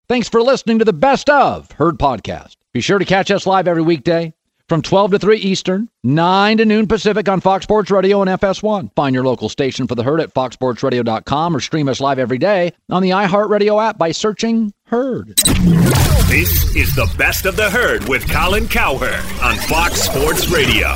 Thanks for listening to the Best of Herd podcast. Be sure to catch us live every weekday from 12 to 3 Eastern, 9 to noon Pacific on Fox Sports Radio and FS1. Find your local station for the Herd at foxsportsradio.com or stream us live every day on the iHeartRadio app by searching Herd. This is the Best of the Herd with Colin Cowherd on Fox Sports Radio.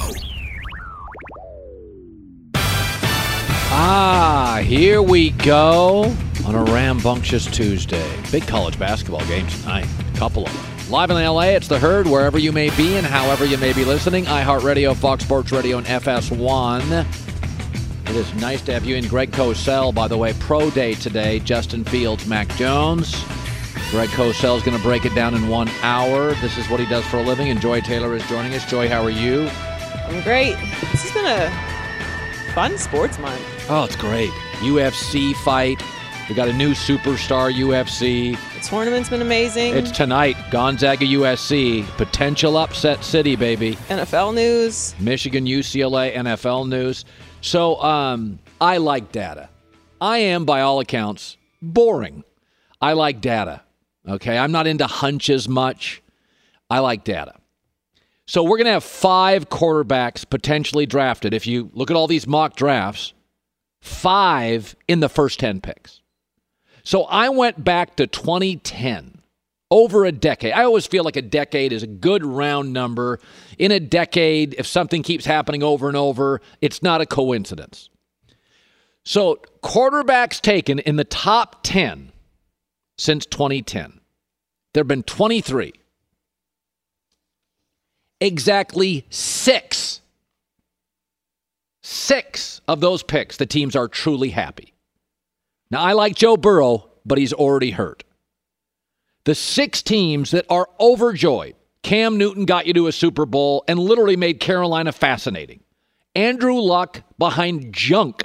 Here we go on a rambunctious Tuesday. Big college basketball game tonight. A couple of them. Live in LA, it's the Herd, wherever you may be and however you may be listening. iHeartRadio, Fox Sports Radio, and FS1. It is nice to have you in. Greg Cosell, by the way, pro day today. Justin Fields, Mac Jones. Greg Cosell is going to break it down in 1 hour. This is what he does for a living, and Joy Taylor is joining us. Joy, how are you? I'm great. This has been a fun sports month. Oh, it's great. UFC fight. We got a new superstar UFC. The tournament's been amazing. It's tonight. Gonzaga USC. Potential upset city, baby. NFL news. Michigan UCLA NFL news. So I like data. I am, by all accounts, boring. I like data. Okay? I'm not into hunches much. I like data. So we're going to have 5 quarterbacks potentially drafted. If you look at all these mock drafts, 5 in the first 10 picks. So I went back to 2010, over a decade. I always feel like a decade is a good round number. In a decade, if something keeps happening over and over, it's not a coincidence. So quarterbacks taken in the top 10 since 2010. There have been 23. Exactly 6 of those picks, the teams are truly happy. Now, I like Joe Burrow, but he's already hurt. The 6 teams that are overjoyed, Cam Newton got you to a Super Bowl and literally made Carolina fascinating. Andrew Luck, behind junk,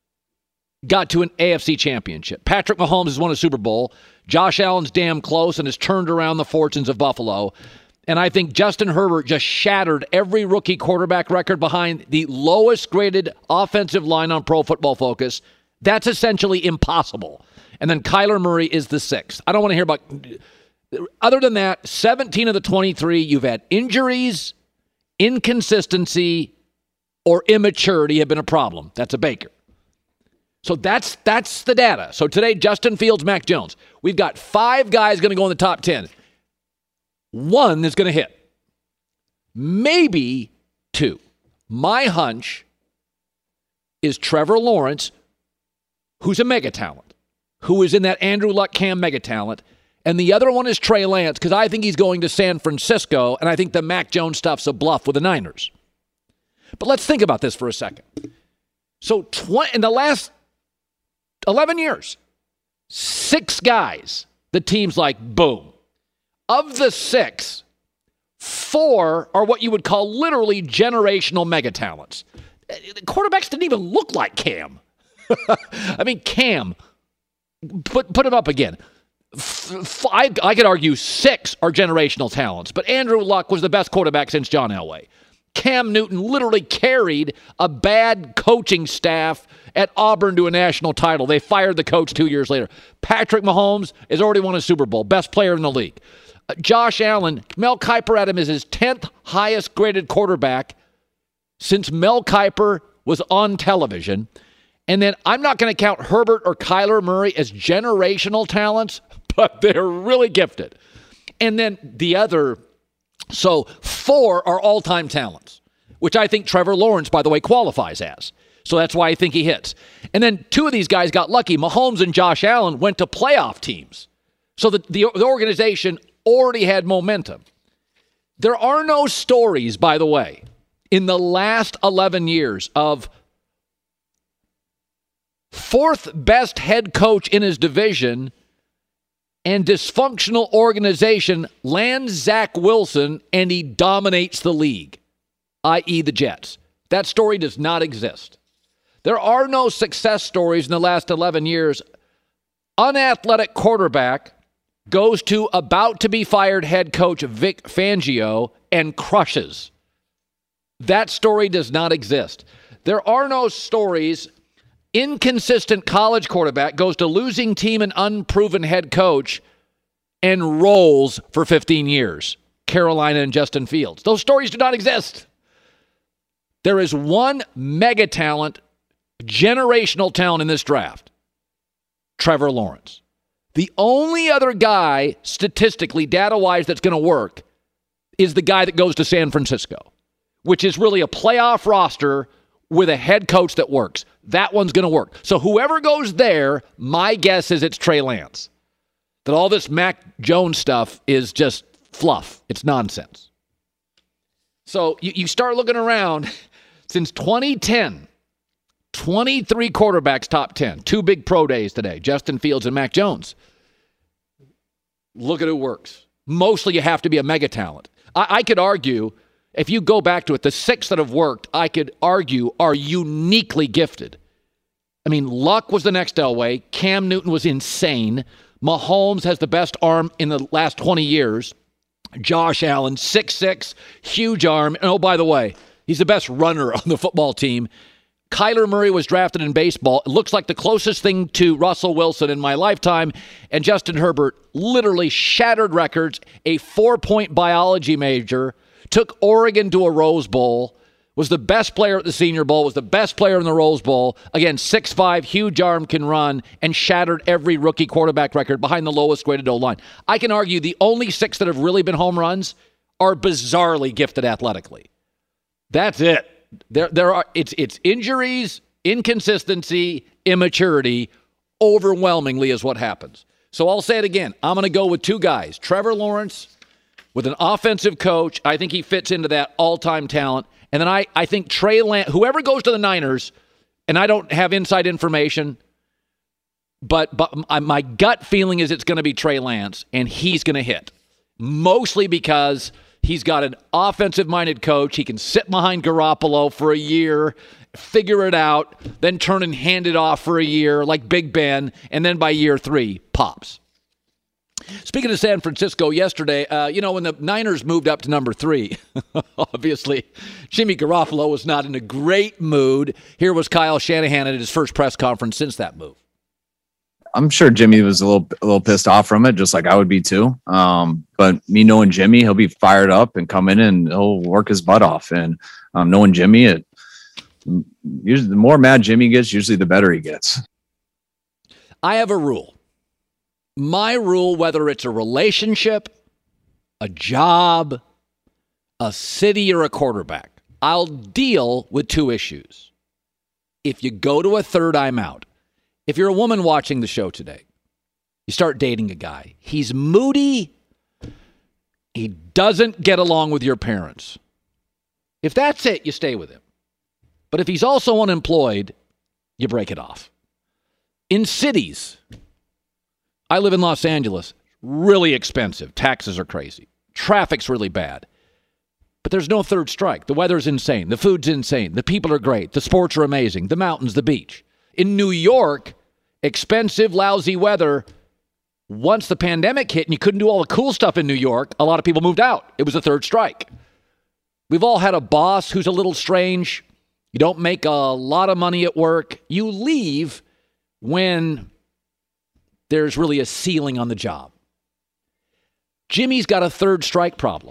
got to an AFC championship. Patrick Mahomes has won a Super Bowl. Josh Allen's damn close and has turned around the fortunes of Buffalo. And I think Justin Herbert just shattered every rookie quarterback record behind the lowest graded offensive line on Pro Football Focus. That's essentially impossible. And then Kyler Murray is the 6th. I don't want to hear about... Other than that, 17 of the 23, you've had injuries, inconsistency, or immaturity have been a problem. That's a Baker. So that's the data. So today, Justin Fields, Mac Jones. We've got 5 guys going to go in the top 10. 1 is going to hit. Maybe 2. My hunch is Trevor Lawrence, who's a mega talent, who is in that Andrew Luck Cam mega talent. And the other one is Trey Lance, because I think he's going to San Francisco, and I think the Mac Jones stuff's a bluff with the Niners. But let's think about this for a second. So in the last 11 years, 6 guys, the team's like, boom. Of the 6, 4 are what you would call literally generational mega talents. The quarterbacks didn't even look like Cam. I mean, Cam, put him up again. I could argue 6 are generational talents, but Andrew Luck was the best quarterback since John Elway. Cam Newton literally carried a bad coaching staff at Auburn to a national title. They fired the coach 2 years later. Patrick Mahomes has already won a Super Bowl, best player in the league. Josh Allen, Mel Kiper had him as his 10th highest graded quarterback since Mel Kiper was on television. And then I'm not going to count Herbert or Kyler Murray as generational talents, but they're really gifted. And then the other, so 4 are all-time talents, which I think Trevor Lawrence, by the way, qualifies as. So that's why I think he hits. And then 2 of these guys got lucky. Mahomes and Josh Allen went to playoff teams. So the organization already had momentum. There are no stories, by the way, in the last 11 years of 4th best head coach in his division and dysfunctional organization lands Zach Wilson and he dominates the league, i.e. the Jets. That story does not exist. There are no success stories in the last 11 years. Unathletic quarterback goes to about-to-be-fired head coach Vic Fangio and crushes. That story does not exist. There are no stories. Inconsistent college quarterback goes to losing team and unproven head coach and rolls for 15 years. Carolina and Justin Fields. Those stories do not exist. There is one mega talent, generational talent in this draft. Trevor Lawrence. The only other guy, statistically, data-wise, that's going to work is the guy that goes to San Francisco, which is really a playoff roster with a head coach that works. That one's going to work. So whoever goes there, my guess is it's Trey Lance. That all this Mac Jones stuff is just fluff. It's nonsense. So you start looking around. Since 2010, 23 quarterbacks top 10. 2 big pro days today, Justin Fields and Mac Jones. Look at who works. Mostly you have to be a mega talent. I could argue, if you go back to it, the 6 that have worked, I could argue are uniquely gifted. I mean, Luck was the next Elway. Cam Newton was insane. Mahomes has the best arm in the last 20 years. Josh Allen, 6'6", huge arm. And oh, by the way, he's the best runner on the football team. Kyler Murray was drafted in baseball. It looks like the closest thing to Russell Wilson in my lifetime. And Justin Herbert literally shattered records, a 4-point biology major, took Oregon to a Rose Bowl, was the best player at the Senior Bowl, was the best player in the Rose Bowl. Again, 6'5", huge arm, can run, and shattered every rookie quarterback record behind the lowest graded O-line. I can argue the only 6 that have really been home runs are bizarrely gifted athletically. That's it. There are it's injuries, inconsistency, immaturity, overwhelmingly is what happens. So I'll say it again. I'm going to go with 2 guys. Trevor Lawrence with an offensive coach. I think he fits into that all-time talent. And then I think Trey Lance, whoever goes to the Niners, and I don't have inside information, but my gut feeling is it's going to be Trey Lance, and he's going to hit. Mostly because he's got an offensive-minded coach. He can sit behind Garoppolo for a year, figure it out, then turn and hand it off for a year like Big Ben, and then by year 3, pops. Speaking of San Francisco yesterday, when the Niners moved up to number 3, obviously, Jimmy Garoppolo was not in a great mood. Here was Kyle Shanahan at his first press conference since that move. I'm sure Jimmy was a little pissed off from it, just like I would be too. But me knowing Jimmy, he'll be fired up and come in and he'll work his butt off. And knowing Jimmy, usually the more mad Jimmy gets, usually the better he gets. I have a rule. My rule, whether it's a relationship, a job, a city, or a quarterback, I'll deal with 2 issues. If you go to a third, I'm out. If you're a woman watching the show today, you start dating a guy. He's moody. He doesn't get along with your parents. If that's it, you stay with him. But if he's also unemployed, you break it off. In cities, I live in Los Angeles. Really expensive. Taxes are crazy. Traffic's really bad. But there's no third strike. The weather's insane. The food's insane. The people are great. The sports are amazing. The mountains, the beach. In New York, expensive, lousy weather. Once the pandemic hit and you couldn't do all the cool stuff in New York, a lot of people moved out. It was a third strike. We've all had a boss who's a little strange. You don't make a lot of money at work. You leave when there's really a ceiling on the job. Jimmy's got a third strike problem.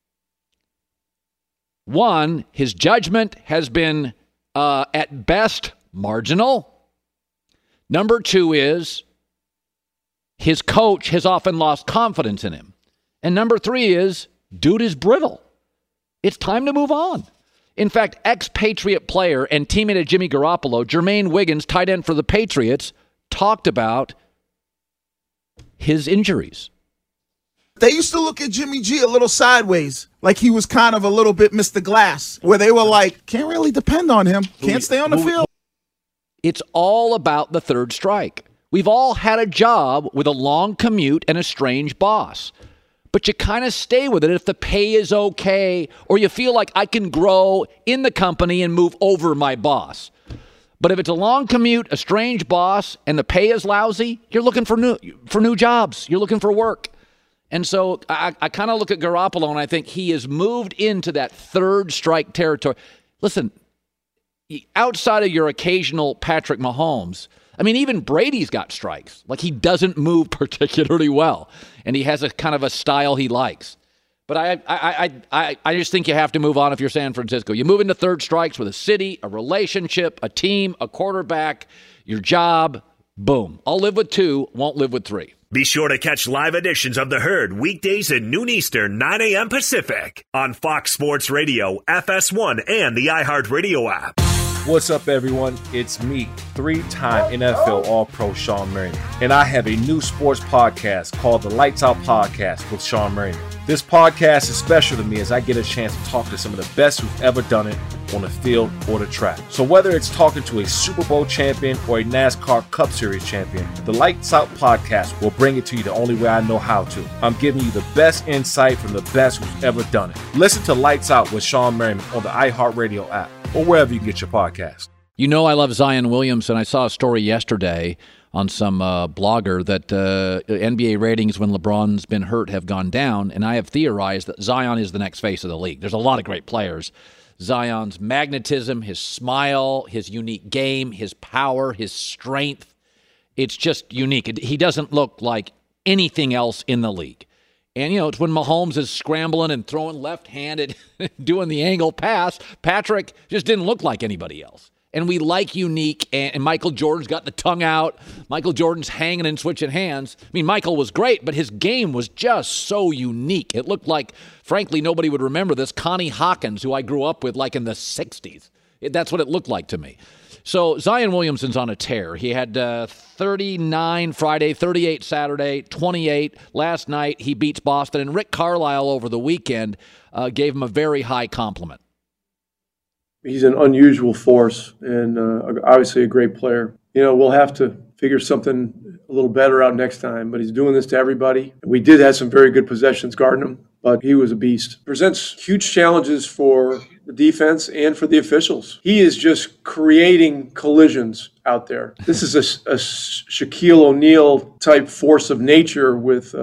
One, his judgment has been, at best, marginal. Number 2 is his coach has often lost confidence in him. And number 3 is, dude is brittle. It's time to move on. In fact, ex-Patriot player and teammate of Jimmy Garoppolo, Jermaine Wiggins, tight end for the Patriots, talked about his injuries. They used to look at Jimmy G a little sideways, like he was kind of a little bit Mr. Glass, where they were like, can't really depend on him, can't stay on the field. It's all about the third strike. We've all had a job with a long commute and a strange boss. But you kind of stay with it if the pay is okay or you feel like I can grow in the company and move over my boss. But if it's a long commute, a strange boss, and the pay is lousy, you're looking for new jobs. You're looking for work. And so I kind of look at Garoppolo and I think he has moved into that third strike territory. Listen, outside of your occasional Patrick Mahomes, I mean, even Brady's got strikes. Like, he doesn't move particularly well, and he has a kind of a style he likes. But I just think you have to move on if you're San Francisco. You move into third strikes with a city, a relationship, a team, a quarterback, your job. Boom. I'll live with 2, won't live with 3. Be sure to catch live editions of The Herd weekdays at noon Eastern, 9 a.m. Pacific on Fox Sports Radio, FS1, and the iHeartRadio app. What's up, everyone? It's me, 3-time NFL All-Pro Sean Merriman, and I have a new sports podcast called the Lights Out Podcast with Sean Merriman. This podcast is special to me as I get a chance to talk to some of the best who've ever done it on the field or the track. So whether it's talking to a Super Bowl champion or a NASCAR Cup Series champion, the Lights Out Podcast will bring it to you the only way I know how to. I'm giving you the best insight from the best who's ever done it. Listen to Lights Out with Sean Merriman on the iHeartRadio app or wherever you get your podcast. You know I love Zion Williamson. I saw a story yesterday on some blogger that NBA ratings when LeBron's been hurt have gone down, and I have theorized that Zion is the next face of the league. There's a lot of great players. Zion's magnetism, his smile, his unique game, his power, his strength, it's just unique. He doesn't look like anything else in the league. And, it's when Mahomes is scrambling and throwing left-handed, doing the angle pass, Patrick just didn't look like anybody else. And we like unique, and Michael Jordan's got the tongue out. Michael Jordan's hanging and switching hands. I mean, Michael was great, but his game was just so unique. It looked like, frankly, nobody would remember this. Connie Hawkins, who I grew up with like in the 60s. That's what it looked like to me. So Zion Williamson's on a tear. He had 39 Friday, 38 Saturday, 28 last night. He beats Boston. And Rick Carlisle over the weekend gave him a very high compliment. He's an unusual force and obviously a great player. We'll have to figure something a little better out next time, but he's doing this to everybody. We did have some very good possessions guarding him, but he was a beast. Presents huge challenges for the defense and for the officials. He is just creating collisions out there. This is a Shaquille O'Neal type force of nature with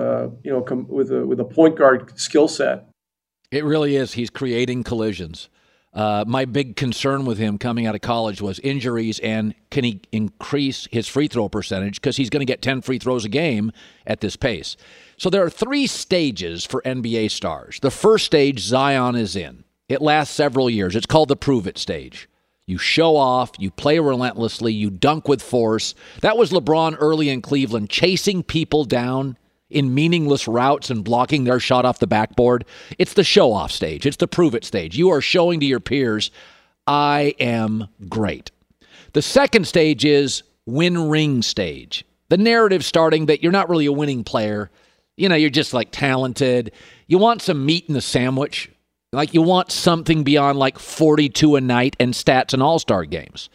a point guard skill set. It really is. He's creating collisions. My big concern with him coming out of college was injuries and can he increase his free throw percentage because he's going to get 10 free throws a game at this pace. So there are 3 stages for NBA stars. The first stage Zion is in. It lasts several years. It's called the prove it stage. You show off, you play relentlessly, you dunk with force. That was LeBron early in Cleveland, chasing people down in meaningless routes and blocking their shot off the backboard. It's the show-off stage. It's the prove-it stage. You are showing to your peers, I am great. The second stage is win-ring stage. The narrative starting that you're not really a winning player. You're just like talented. You want some meat in the sandwich. Like you want something beyond like 42 a night and stats in all-star games.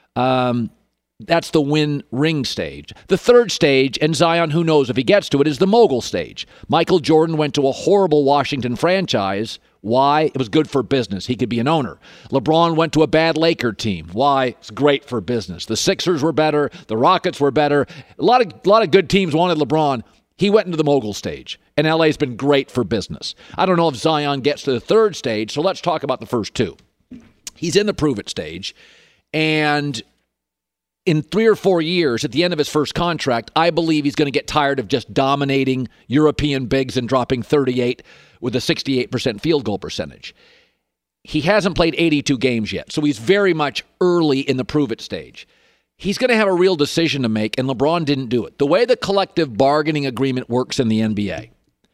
That's the win-ring stage. The third stage, and Zion, who knows if he gets to it, is the mogul stage. Michael Jordan went to a horrible Washington franchise. Why? It was good for business. He could be an owner. LeBron went to a bad Laker team. Why? It's great for business. The Sixers were better. The Rockets were better. A lot of good teams wanted LeBron. He went into the mogul stage, and LA's been great for business. I don't know if Zion gets to the third stage, so let's talk about the first 2. He's in the prove-it stage, and in 3 or 4 years, at the end of his first contract, I believe he's going to get tired of just dominating European bigs and dropping 38 with a 68% field goal percentage. He hasn't played 82 games yet, so he's very much early in the prove-it stage. He's going to have a real decision to make, and LeBron didn't do it. The way the collective bargaining agreement works in the NBA,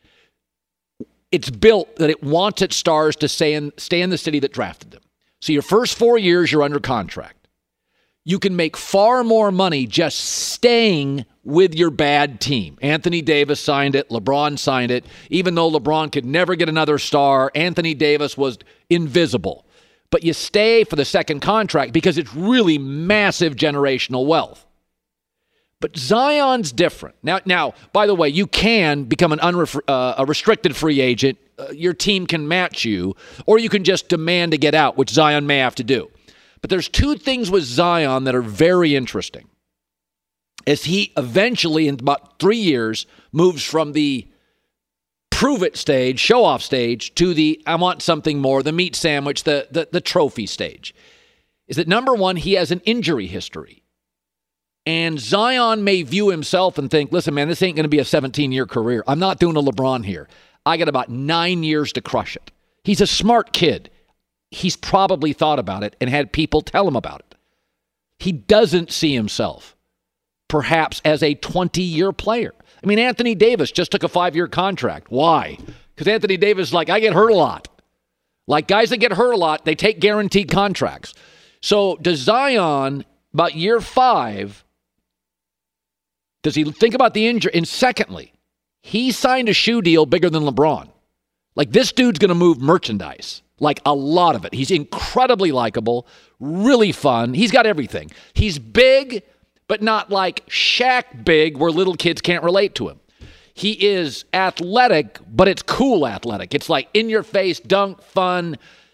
it's built that it wants its stars to stay in the city that drafted them. So your first 4 years, you're under contract. You can make far more money just staying with your bad team. Anthony Davis signed it. LeBron signed it. Even though LeBron could never get another star, Anthony Davis was invisible. But you stay for the second contract because it's really massive generational wealth. But Zion's different. Now, by the way, you can become a restricted free agent. Your team can match you, or you can just demand to get out, which Zion may have to do. But there's 2 things with Zion that are very interesting. As he eventually, in about 3 years, moves from the prove-it stage, show-off stage, to the I want something more, the meat sandwich, the trophy stage, is that number one, he has an injury history. And Zion may view himself and think, listen, man, this ain't going to be a 17-year career. I'm not doing a LeBron here. I got about 9 years to crush it. He's a smart kid. He's probably thought about it and had people tell him about it. He doesn't see himself perhaps as a 20-year player. I mean, Anthony Davis just took a 5-year contract. Why? Because Anthony Davis is like, I get hurt a lot. Like guys that get hurt a lot, they take guaranteed contracts. So does Zion, about year 5, does he think about the injury? And secondly, he signed a shoe deal bigger than LeBron. Like this dude's going to move merchandise, like a lot of it. He's incredibly likable, really fun. He's got everything. He's big, but not like Shaq big where little kids can't relate to him. He is athletic, but it's cool athletic. It's like in your face, dunk, fun.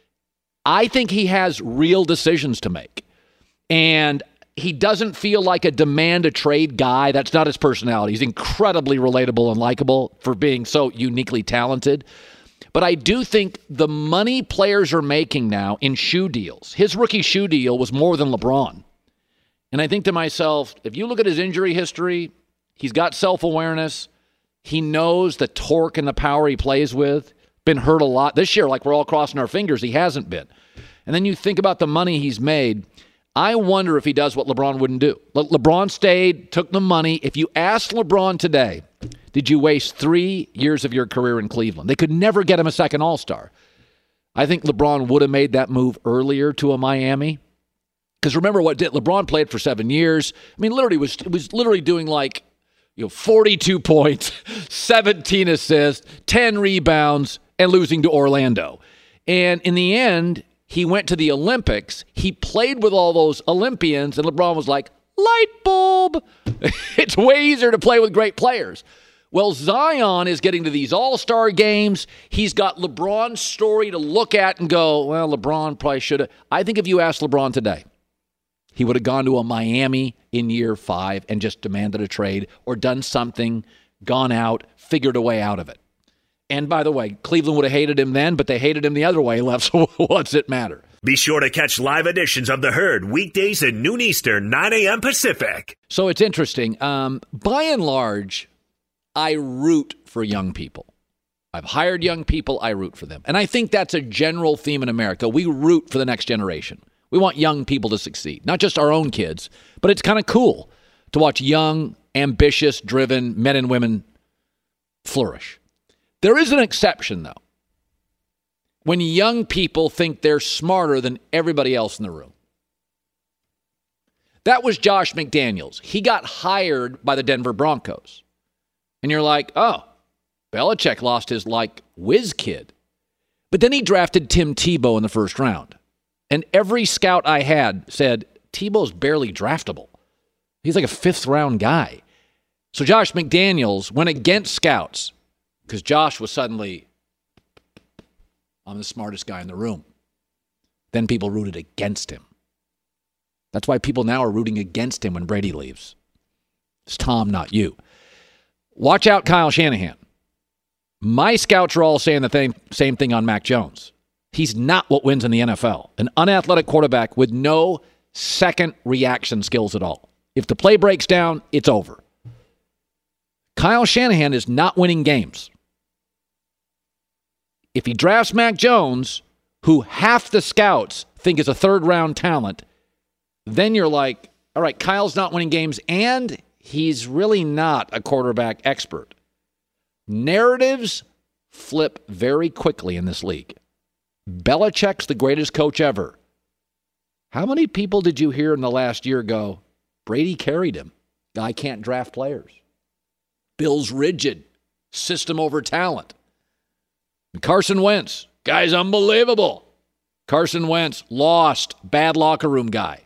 I think he has real decisions to make. And he doesn't feel like a demand a trade guy. That's not his personality. He's incredibly relatable and likable for being so uniquely talented. But I do think the money players are making now in shoe deals, his rookie shoe deal was more than LeBron. And I think to myself, if you look at his injury history, he's got self-awareness. He knows the torque and the power he plays with. Been hurt a lot. This year, like we're all crossing our fingers, he hasn't been. And then you think about the money he's made. I wonder if he does what LeBron wouldn't do. LeBron stayed, took the money. If you asked LeBron today, did you waste 3 years of your career in Cleveland? They could never get him a second All-Star. I think LeBron would have made that move earlier to a Miami. Because remember what did LeBron played for 7 years. I mean, literally was literally doing like 42 points, 17 assists, 10 rebounds, and losing to Orlando. And in the end, he went to the Olympics. He played with all those Olympians, and LeBron was like, light bulb. It's way easier to play with great players. Well, Zion is getting to these all-star games. He's got LeBron's story to look at and go, well, LeBron probably should have. I think if you asked LeBron today, he would have gone to a Miami in year 5 and just demanded a trade or done something, gone out, figured a way out of it. And by the way, Cleveland would have hated him then, but they hated him the other way he left, so what's it matter? Be sure to catch live editions of The Herd weekdays at noon Eastern, 9 a.m. Pacific. So it's interesting. By and large, I root for young people. I've hired young people. I root for them. And I think that's a general theme in America. We root for the next generation. We want young people to succeed, not just our own kids, but it's kind of cool to watch young, ambitious, driven men and women flourish. There is an exception, though, when young people think they're smarter than everybody else in the room. That was Josh McDaniels. He got hired by the Denver Broncos. And you're like, oh, Belichick lost his, whiz kid. But then he drafted Tim Tebow in the first round. And every scout I had said, Tebow's barely draftable. He's like a 5th-round guy. So Josh McDaniels went against scouts because Josh was suddenly, I'm the smartest guy in the room. Then people rooted against him. That's why people now are rooting against him when Brady leaves. It's Tom, not you. Watch out, Kyle Shanahan. My scouts are all saying the same thing on Mac Jones. He's not what wins in the NFL. An unathletic quarterback with no second reaction skills at all. If the play breaks down, it's over. Kyle Shanahan is not winning games. If he drafts Mac Jones, who half the scouts think is a 3rd-round talent, then you're like, all right, Kyle's not winning games, and he's really not a quarterback expert. Narratives flip very quickly in this league. Belichick's the greatest coach ever. How many people did you hear in the last year go, Brady carried him? Guy can't draft players. Bill's rigid. System over talent. And Carson Wentz. Guy's unbelievable. Carson Wentz, lost. Bad locker room guy.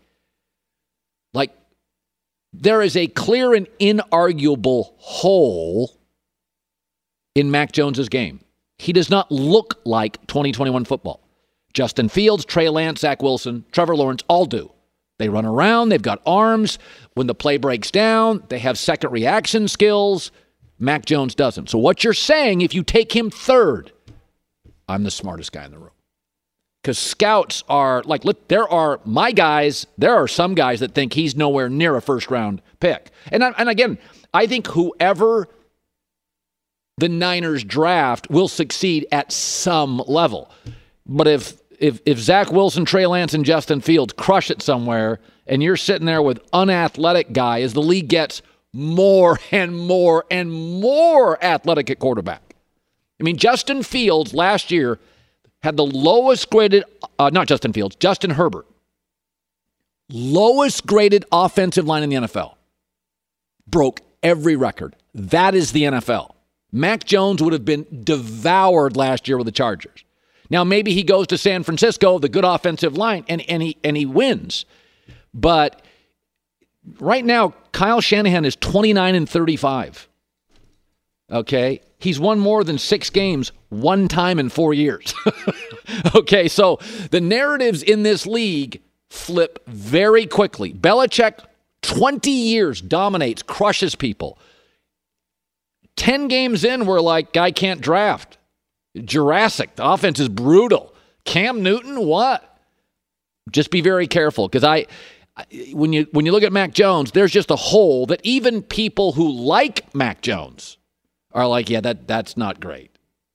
There is a clear and inarguable hole in Mac Jones's game. He does not look like 2021 football. Justin Fields, Trey Lance, Zach Wilson, Trevor Lawrence all do. They run around. They've got arms. When the play breaks down, they have second reaction skills. Mac Jones doesn't. So what you're saying, if you take him 3rd, I'm the smartest guy in the room. Because scouts are like, look, there are some guys that think he's nowhere near a first-round pick. And again, I think whoever the Niners draft will succeed at some level. But if Zach Wilson, Trey Lance, and Justin Fields crush it somewhere, and you're sitting there with unathletic guy as the league gets more and more and more athletic at quarterback. I mean, Justin Fields last year had the lowest graded, Justin Herbert, lowest graded offensive line in the NFL. Broke every record. That is the NFL. Mac Jones would have been devoured last year with the Chargers. Now, maybe he goes to San Francisco, the good offensive line, and he wins. But right now, Kyle Shanahan is 29-35. Okay? He's won more than 6 games one time in 4 years. Okay, so the narratives in this league flip very quickly. Belichick, 20 years, dominates, crushes people. 10 games in, we're like, guy can't draft. Jurassic, the offense is brutal. Cam Newton, what? Just be very careful, because when you look at Mac Jones, there's just a hole that even people who like Mac Jones are like, yeah, that's not great.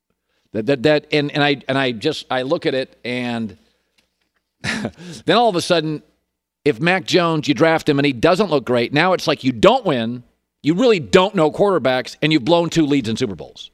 I look at it, and then all of a sudden, if Mac Jones, you draft him and he doesn't look great, now it's like you don't win, you really don't know quarterbacks, and you've blown 2 leads in Super Bowls.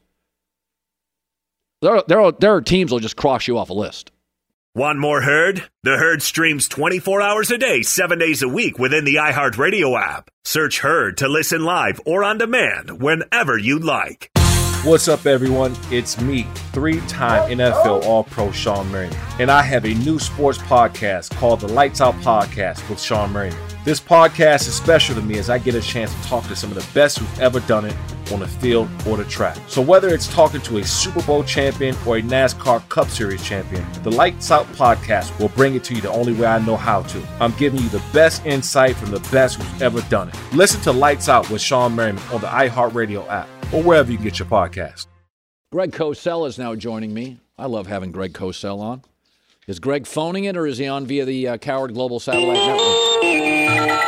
There are teams that will just cross you off a list. Want more Herd? The Herd streams 24 hours a day, 7 days a week within the iHeartRadio app. Search Herd to listen live or on demand whenever you like. What's up, everyone? It's me, 3-time NFL All-Pro Sean Merriman, and I have a new sports podcast called the Lights Out Podcast with Sean Merriman. This podcast is special to me as I get a chance to talk to some of the best who've ever done it on the field or the track. So whether it's talking to a Super Bowl champion or a NASCAR Cup Series champion, the Lights Out Podcast will bring it to you the only way I know how to. I'm giving you the best insight from the best who's ever done it. Listen to Lights Out with Sean Merriman on the iHeartRadio app or wherever you get your podcast. Greg Cosell is now joining me. I love having Greg Cosell on. Is Greg phoning it, or is he on via the Coward Global Satellite Network?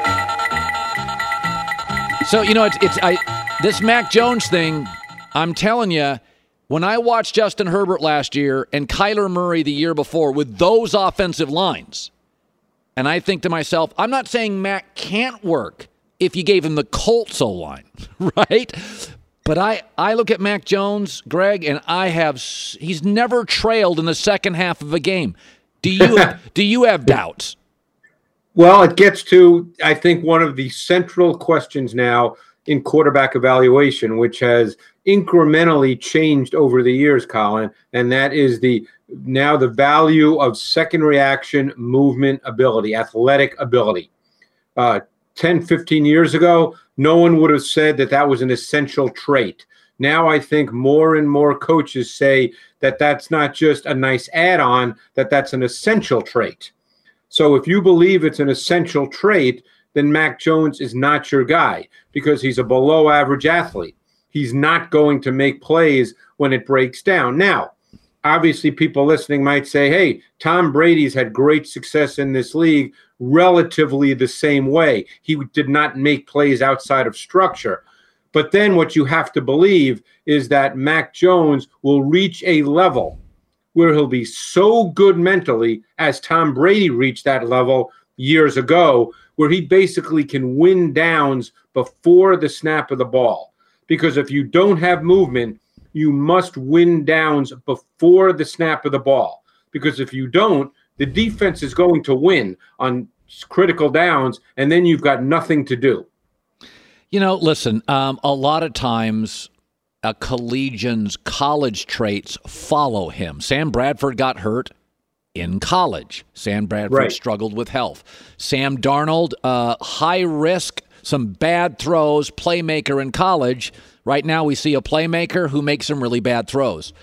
So, this Mac Jones thing, I'm telling you, when I watched Justin Herbert last year and Kyler Murray the year before with those offensive lines, and I think to myself, I'm not saying Mac can't work if you gave him the Colts O-line, right? But I look at Mac Jones, Greg, and he's never trailed in the second half of a game. Do you have doubts? Well, it gets to, I think, one of the central questions now in quarterback evaluation, which has incrementally changed over the years, Colin, and that is the value of second reaction movement ability, athletic ability. 10, 15 years ago, no one would have said that was an essential trait. Now I think more and more coaches say that that's not just a nice add-on, that's an essential trait. So if you believe it's an essential trait, then Mac Jones is not your guy because he's a below average athlete. He's not going to make plays when it breaks down. Now, obviously people listening might say, hey, Tom Brady's had great success in this league relatively the same way. He did not make plays outside of structure. But then what you have to believe is that Mac Jones will reach a level where he'll be so good mentally, as Tom Brady reached that level years ago, where he basically can win downs before the snap of the ball. Because if you don't have movement, you must win downs before the snap of the ball. Because if you don't, the defense is going to win on critical downs, and then you've got nothing to do. Listen, a lot of times a collegian's college traits follow him. Sam Bradford got hurt in college. Sam Bradford struggled with health. Sam Darnold, high risk, some bad throws, playmaker in college. Right now we see a playmaker who makes some really bad throws.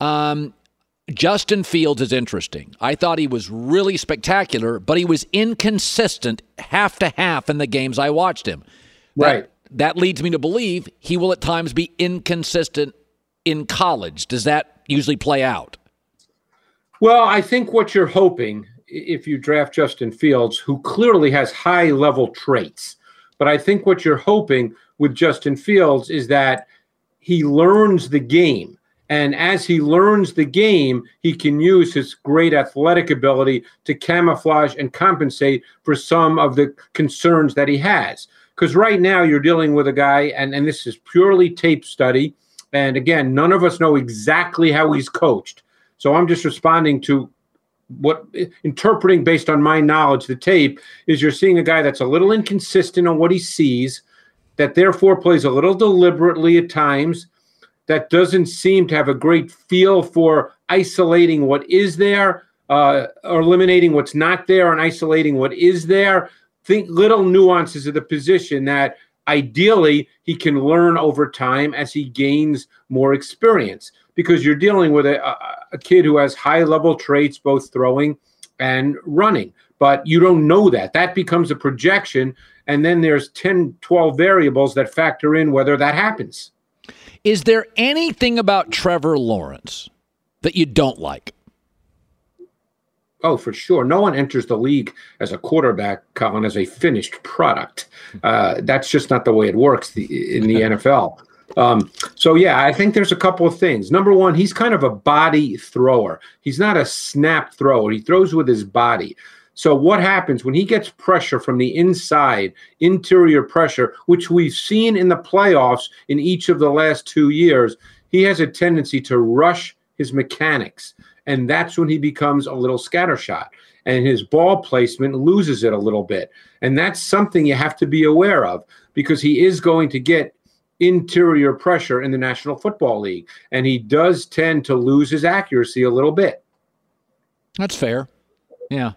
Justin Fields is interesting. I thought he was really spectacular, but he was inconsistent half to half in the games I watched him. That leads me to believe he will at times be inconsistent in college. Does that usually play out? Well, I think what you're hoping, if you draft Justin Fields, who clearly has high-level traits, but I think what you're hoping with Justin Fields is that he learns the game. And as he learns the game, he can use his great athletic ability to camouflage and compensate for some of the concerns that he has. Because right now you're dealing with a guy, and this is purely tape study. And again, none of us know exactly how he's coached. So I'm just responding to interpreting based on my knowledge. The tape is you're seeing a guy that's a little inconsistent on what he sees, that therefore plays a little deliberately at times, that doesn't seem to have a great feel for isolating what is there, or eliminating what's not there and isolating what is there. Think little nuances of the position that ideally he can learn over time as he gains more experience, because you're dealing with a kid who has high-level traits, both throwing and running. But you don't know that. That becomes a projection, and then there's 10, 12 variables that factor in whether that happens. Is there anything about Trevor Lawrence that you don't like? Oh, for sure. No one enters the league as a quarterback, Colin, as a finished product. That's just not the way it works in the NFL. So, yeah, I think there's a couple of things. Number one, he's kind of a body thrower. He's not a snap thrower. He throws with his body. So what happens when he gets pressure from the inside, interior pressure, which we've seen in the playoffs in each of the last 2 years, he has a tendency to rush his mechanics. And that's when he becomes a little scattershot. And his ball placement loses it a little bit. And that's something you have to be aware of, because he is going to get interior pressure in the National Football League. And he does tend to lose his accuracy a little bit. That's fair. Yeah.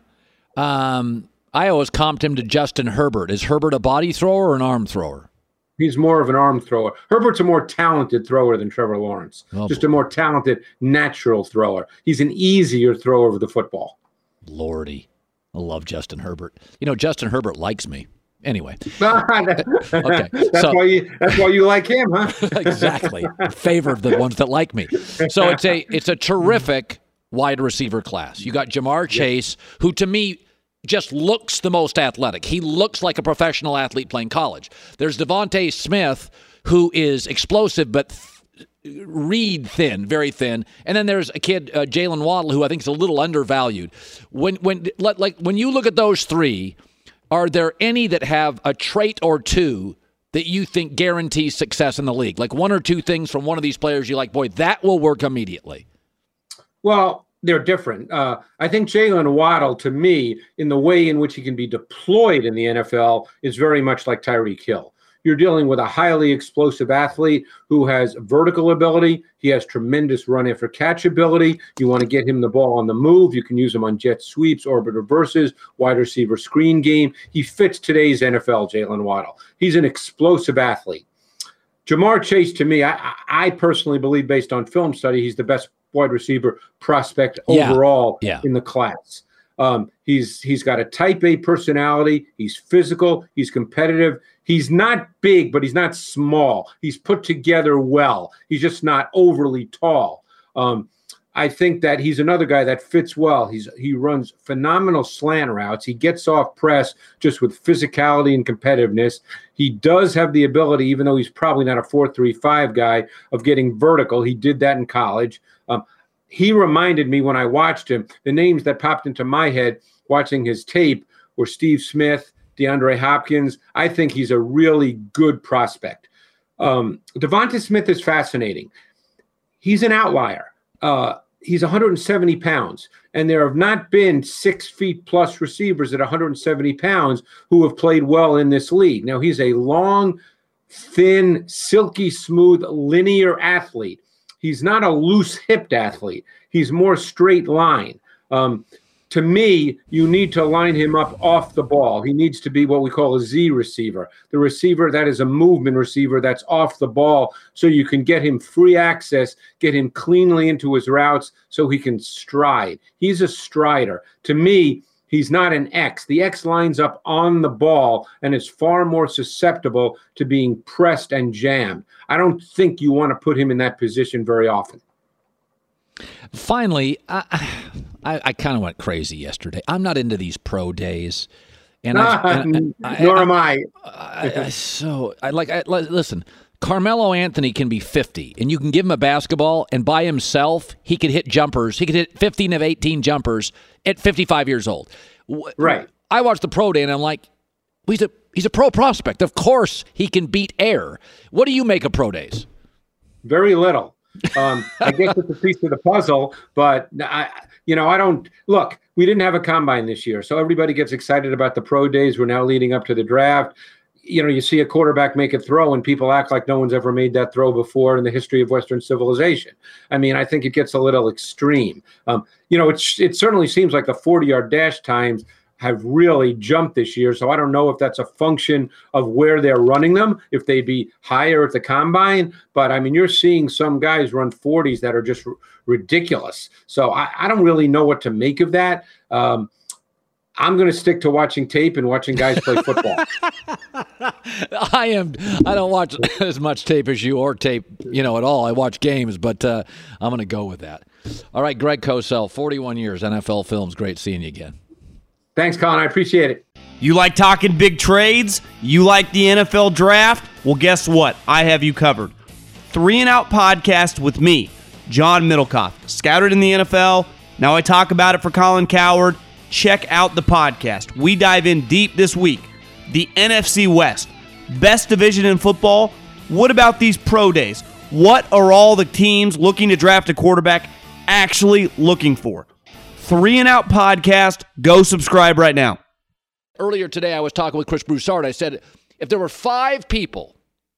I always comped him to Justin Herbert. Is Herbert a body thrower or an arm thrower? He's more of an arm thrower. Herbert's a more talented thrower than Trevor Lawrence. Just a more talented, natural thrower. He's an easier thrower of the football. Lordy. I love Justin Herbert. You know, Justin Herbert likes me. Anyway. Okay. That's why you like him, huh? Exactly. In favor of the ones that like me. So it's a terrific wide receiver class. You got Jamar Chase, who to me just looks the most athletic. He looks like a professional athlete playing college. There's Devontae Smith, who is explosive but read thin, very thin. And then there's a kid, Jalen Waddle, who I think is a little undervalued. When you look at those three, are there any that have a trait or two that you think guarantees success in the league? Like one or two things from one of these players you like, boy, that will work immediately. Well, they're different. I think Jalen Waddle, to me, in the way in which he can be deployed in the NFL, is very much like Tyreek Hill. You're dealing with a highly explosive athlete who has vertical ability. He has tremendous run after catch ability. You want to get him the ball on the move. You can use him on jet sweeps, orbit reverses, wide receiver screen game. He fits today's NFL, Jalen Waddle. He's an explosive athlete. Jamar Chase, to me, I personally believe, based on film study, he's the best wide receiver prospect overall in the class. He's got a type A personality. He's physical. He's competitive. He's not big, but he's not small. He's put together well. He's just not overly tall. I think that he's another guy that fits well. He runs phenomenal slant routes. He gets off press just with physicality and competitiveness. He does have the ability, even though he's probably not a 4.35 guy, of getting vertical. He did that in college. He reminded me when I watched him, the names that popped into my head watching his tape were Steve Smith, DeAndre Hopkins. I think he's a really good prospect. Devonta Smith is fascinating. He's an outlier. He's 170 pounds, and there have not been 6 feet plus receivers at 170 pounds who have played well in this league. Now, he's a long, thin, silky smooth, linear athlete. He's not a loose-hipped athlete. He's more straight line. To me, you need to line him up off the ball. He needs to be what we call a Z receiver, the receiver that is a movement receiver that's off the ball, so you can get him free access, get him cleanly into his routes so he can stride. He's a strider. To me, he's not an X. The X lines up on the ball and is far more susceptible to being pressed and jammed. I don't think you want to put him in that position very often. Finally, I kind of went crazy yesterday. I'm not into these pro days. And nor am I. Listen, Carmelo Anthony can be 50, and you can give him a basketball, and by himself, he could hit jumpers. He could hit 15 of 18 jumpers at 55 years old. Right. I watched the pro day, and I'm like, he's a pro prospect. Of course he can beat air. What do you make of pro days? Very little. I guess it's a piece of the puzzle, but I don't look. We didn't have a combine this year, so everybody gets excited about the pro days. We're now leading up to the draft. You see a quarterback make a throw, and people act like no one's ever made that throw before in the history of Western civilization. I mean, I think it gets a little extreme. It certainly seems like the 40-yard dash times have really jumped this year. So I don't know if that's a function of where they're running them, if they'd be higher at the combine. But, I mean, you're seeing some guys run 40s that are just ridiculous. So I don't really know what to make of that. I'm going to stick to watching tape and watching guys play football. I don't watch as much tape as you or tape, at all. I watch games, but I'm going to go with that. All right, Greg Cosell, 41 years, NFL Films. Great seeing you again. Thanks, Colin. I appreciate it. You like talking big trades? You like the NFL draft? Well, guess what? I have you covered. 3 and Out podcast with me, John Middlecoff. Scouted in the NFL. Now I talk about it for Colin Cowherd. Check out the podcast. We dive in deep this week. The NFC West, best division in football. What about these pro days? What are all the teams looking to draft a quarterback actually looking for? 3 and Out podcast. Go subscribe right now. Earlier today, I was talking with Chris Broussard. I said, if there were 5 people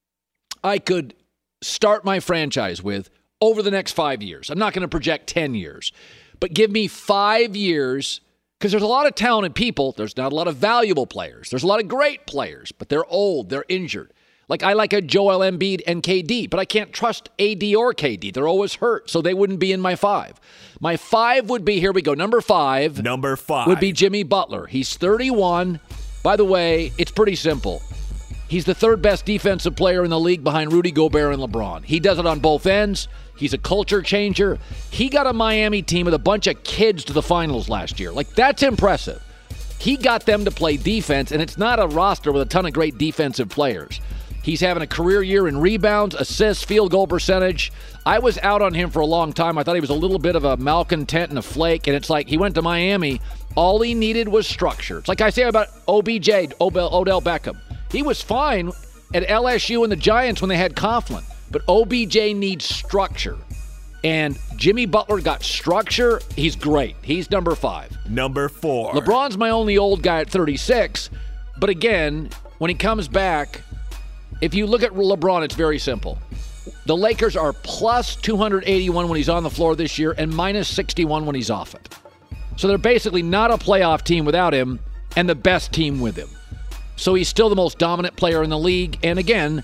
I could start my franchise with over the next 5 years, I'm not going to project 10 years, but give me 5 years, because there's a lot of talented people. There's not a lot of valuable players. There's a lot of great players, but they're old. They're injured. I like a Joel Embiid and KD, but I can't trust AD or KD. They're always hurt, so they wouldn't be in my 5. My 5 would be, here we go, number 5. Number 5 would be Jimmy Butler. He's 31. By the way, it's pretty simple. He's the 3rd best defensive player in the league behind Rudy Gobert and LeBron. He does it on both ends. He's a culture changer. He got a Miami team with a bunch of kids to the finals last year. That's impressive. He got them to play defense, and it's not a roster with a ton of great defensive players. He's having a career year in rebounds, assists, field goal percentage. I was out on him for a long time. I thought he was a little bit of a malcontent and a flake, and it's like he went to Miami. All he needed was structure. It's like I say about OBJ, Odell Beckham. He was fine at LSU and the Giants when they had Coughlin, but OBJ needs structure. And Jimmy Butler got structure. He's great. He's number 5. Number 4. LeBron's my only old guy at 36, but again, when he comes back, if you look at LeBron, it's very simple. The Lakers are plus 281 when he's on the floor this year and minus 61 when he's off it. So they're basically not a playoff team without him and the best team with him. So he's still the most dominant player in the league. And again,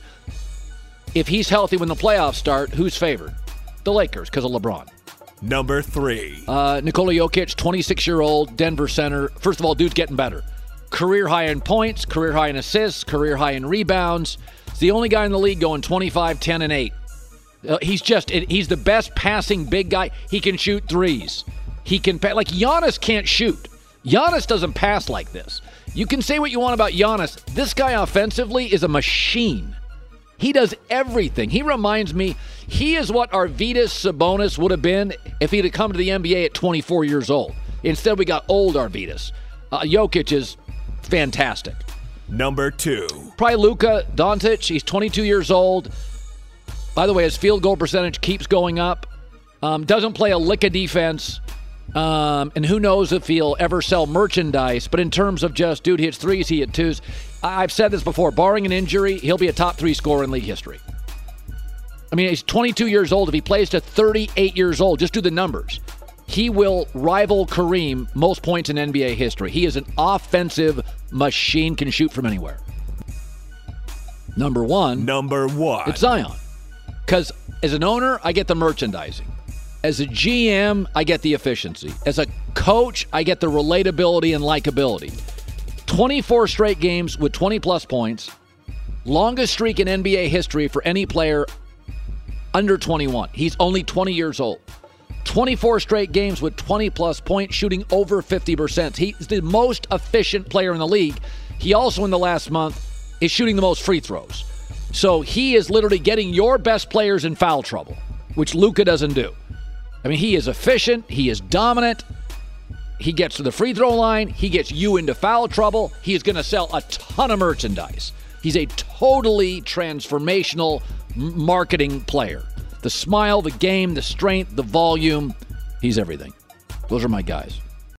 if he's healthy when the playoffs start, who's favored? The Lakers, because of LeBron. Number 3. Nikola Jokic, 26-year-old, Denver center. First of all, dude's getting better. Career high in points, career high in assists, career high in rebounds. He's the only guy in the league going 25, 10, and 8. He's the best passing big guy. He can shoot threes. He can Giannis can't shoot. Giannis doesn't pass like this. You can say what you want about Giannis. This guy offensively is a machine. He does everything. He reminds me, he is what Arvydas Sabonis would have been if he'd have come to the NBA at 24 years old. Instead, we got old Arvydas. Jokic is fantastic. Number 2. Probably Luka Doncic. He's 22 years old. By the way, his field goal percentage keeps going up. Doesn't play a lick of defense. And who knows if he'll ever sell merchandise. But in terms of just, dude hits threes, he hit twos. I've said this before. Barring an injury, he'll be a top 3 scorer in league history. I mean, he's 22 years old. If he plays to 38 years old, just do the numbers. He will rival Kareem most points in NBA history. He is an offensive machine, can shoot from anywhere. Number 1. It's Zion. Because as an owner, I get the merchandising. As a GM, I get the efficiency. As a coach, I get the relatability and likability. 24 straight games with 20-plus points. Longest streak in NBA history for any player under 21. He's only 20 years old. 24 straight games with 20-plus points, shooting over 50%. He's the most efficient player in the league. He also, in the last month, is shooting the most free throws. So he is literally getting your best players in foul trouble, which Luka doesn't do. I mean, he is efficient. He is dominant. He gets to the free throw line. He gets you into foul trouble. He is going to sell a ton of merchandise. He's a totally transformational marketing player. The smile, the game, the strength, the volume. He's everything. Those are my guys.